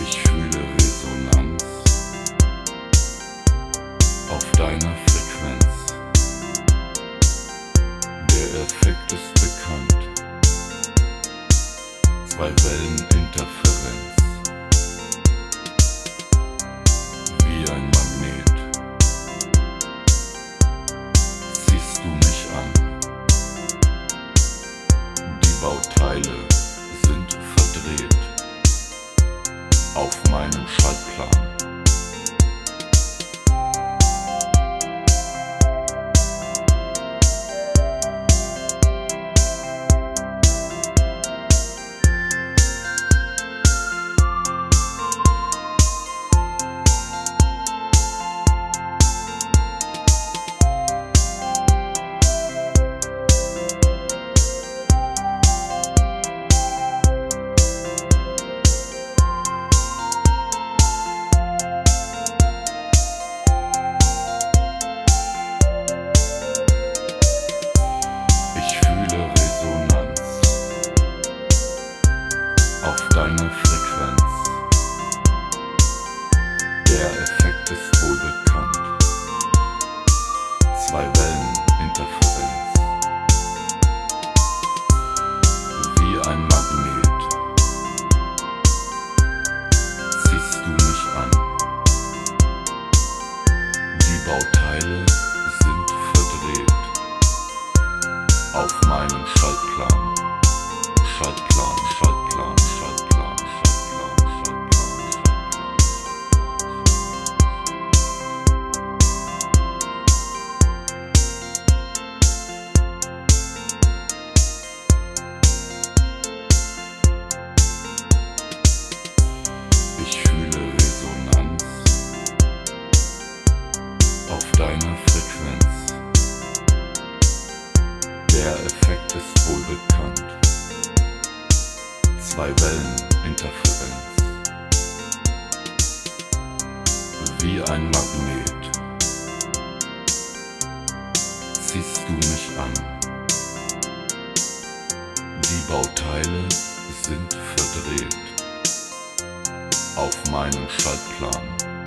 Ich fühle Resonanz auf deiner Frequenz. Der Effekt ist bekannt. Zwei Wellen Interferenz. Wie ein Magnet ziehst du mich an. Die Bauteile sind verdreht auf meinem Schaltplan. Auf deiner Frequenz. Der Effekt ist wohl bekannt. Zwei Wellen Interferenz. Wie ein Magnet ziehst du mich an. Die Bauteile sind verdreht auf meinem Schaltplan. Schaltplan, Schaltplan, Schaltplan, Schaltplan, Schaltplan, Ich fühle Resonanz auf deiner Frequenz. Der Effekt ist wohl bekannt. Zwei Wellen Interferenz. Wie ein Magnet ziehst du mich an. Die Bauteile sind verdreht auf meinem Schaltplan.